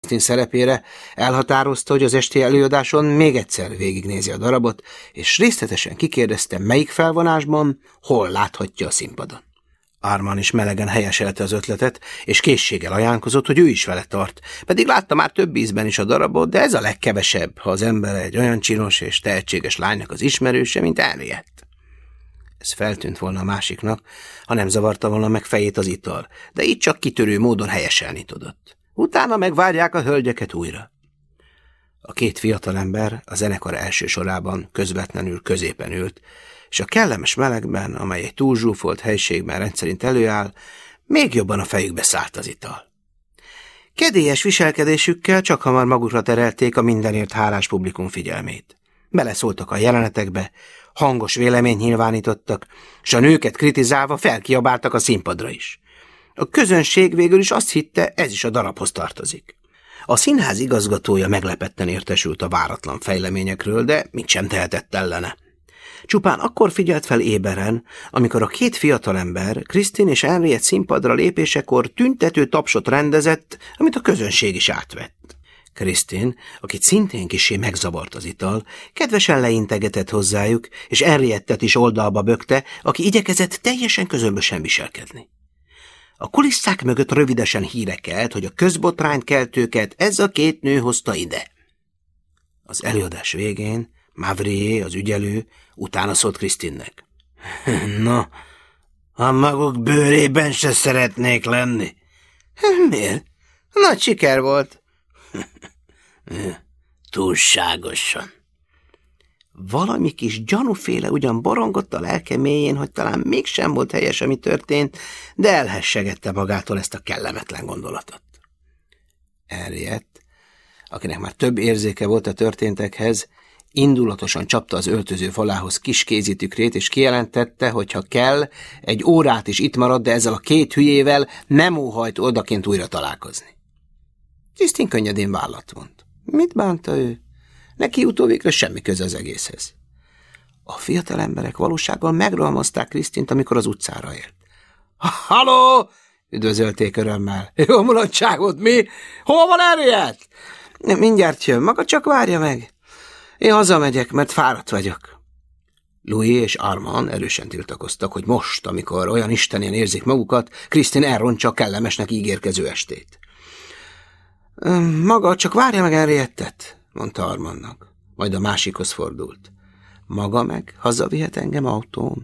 Kristin szerepére, elhatározta, hogy az esti előadáson még egyszer végignézi a darabot, és részletesen kikérdezte, melyik felvonásban, hol láthatja a színpadon. Armand is melegen helyeselte az ötletet, és készséggel ajánlkozott, hogy ő is vele tart, pedig látta már több ízben is a darabot, de ez a legkevesebb, ha az ember egy olyan csinos és tehetséges lánynak az ismerőse, mint Henriette. Ez feltűnt volna a másiknak, ha nem zavarta volna meg fejét az ital, de így csak kitörő módon helyeselni tudott. Utána megvárják a hölgyeket újra. A két fiatalember a zenekar első sorában közvetlenül középen ült, és a kellemes melegben, amely egy túlzsúfolt helységben rendszerint előáll, még jobban a fejükbe szállt az ital. Kedélyes viselkedésükkel csak hamar magukra terelték a mindenért hálás publikum figyelmét. Beleszóltak a jelenetekbe, hangos véleményt nyilvánítottak, és a nőket kritizálva felkiabáltak a színpadra is. A közönség végül is azt hitte, ez is a darabhoz tartozik. A színház igazgatója meglepetten értesült a váratlan fejleményekről, de mit sem tehetett ellene. Csupán akkor figyelt fel éberen, amikor a két fiatalember Kristin és Henriette színpadra lépésekor tüntető tapsot rendezett, amit a közönség is átvett. Kristin, akit szintén kissé megzavart az ital, kedvesen leintegetett hozzájuk, és Henriettet is oldalba bökte, aki igyekezett teljesen közömbösen viselkedni. A kulisszák mögött rövidesen híre kelt, hogy a közbotrányt keltőket ez a két nő hozta ide. Az előadás végén Mavrier, az ügyelő, utána szólt Kristinnek. Na, a maguk bőrében se szeretnék lenni. Miért? Nagy siker volt. Túlságosan. Valami kis gyanúféle ugyan borongott a lelke mélyén, hogy talán mégsem volt helyes, ami történt, de elhessegette magától ezt a kellemetlen gondolatot. Henriette, akinek már több érzéke volt a történtekhez, indulatosan csapta az öltöző falához kis kézitükrét, és kijelentette, hogy ha kell, egy órát is itt marad, de ezzel a két hülyével nem óhajt odaként újra találkozni. Kristin könnyedén vállat vont. Mit bánta ő? Neki utóvégre semmi köze az egészhez. A fiatal emberek valósággal megrohamozták Kristint, amikor az utcára ért. Halló! Üdvözölték örömmel. Jó mulatságot, mi? Hol van Henriette? Mindjárt jön, maga csak várja meg. Én hazamegyek, mert fáradt vagyok. Louis és Armand erősen tiltakoztak, hogy most, amikor olyan istenien érzik magukat, Kristin elrontsa a kellemesnek ígérkező estét. Maga csak várja meg Henriettet, mondta Armandnak, majd a másikhoz fordult. Maga meg hazavihet engem autón?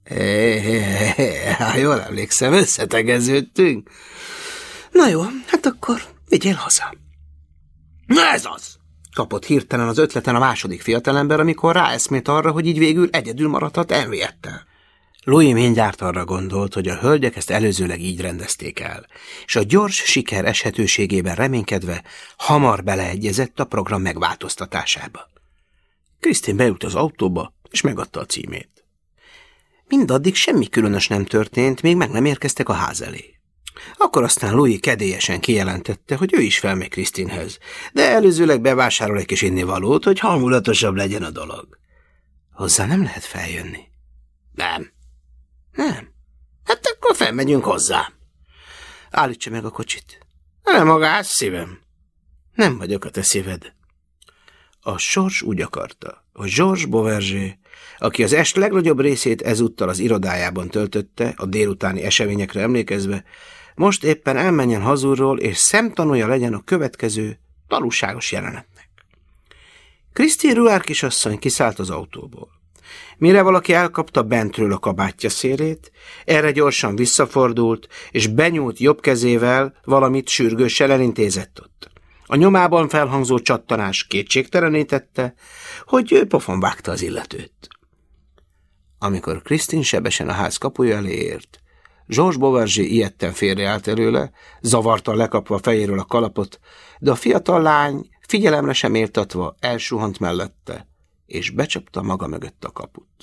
Jól emlékszem, összetegeződtünk. Na jó, hát akkor vigyél haza. Na ez az! Kapott hirtelen az ötleten a második fiatalember, amikor ráeszmélt arra, hogy így végül egyedül maradhat Henriettel. Louis mindjárt arra gondolt, hogy a hölgyek ezt előzőleg így rendezték el, és a gyors siker eshetőségében reménykedve hamar beleegyezett a program megváltoztatásába. Kristin beült az autóba, és megadta a címét. Mindaddig semmi különös nem történt, még meg nem érkeztek a ház elé. Akkor aztán Louis kedélyesen kijelentette, hogy ő is felmegy Kristinhez, de előzőleg bevásárol egy kis innivalót, hogy hangulatosabb legyen a dolog. Hozzá nem lehet feljönni. Nem. Hát akkor felmegyünk hozzá. Állítsa meg a kocsit. Nem magás, szívem. Nem vagyok a te szíved. A sors úgy akarta, hogy Georges Beauverger, aki az est legnagyobb részét ezúttal az irodájában töltötte, a délutáni eseményekre emlékezve, most éppen elmenjen hazulról, és szemtanúja legyen a következő tanúságos jelenetnek. Christine Ruár kisasszony kiszállt az autóból. Mire valaki elkapta bentről a kabátja szélét, erre gyorsan visszafordult, és benyúlt jobb kezével valamit sürgősen elintézett ott. A nyomában felhangzó csattanás kétségtelenítette, hogy ő pofon vágta az illetőt. Amikor Christine sebesen a ház kapuja elé ért, Georges Beauverger ijedten félreállt előle, zavartan lekapva a fejéről a kalapot, de a fiatal lány figyelemre sem értatva elsuhant mellette, és becsapta maga mögött a kaput.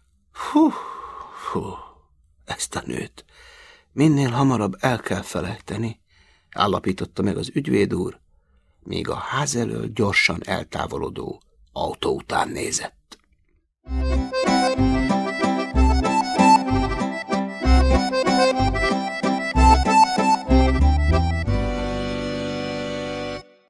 Hú, ezt a nőt minél hamarabb el kell felejteni, állapította meg az ügyvéd úr, míg a ház elől gyorsan eltávolodó autó után nézett.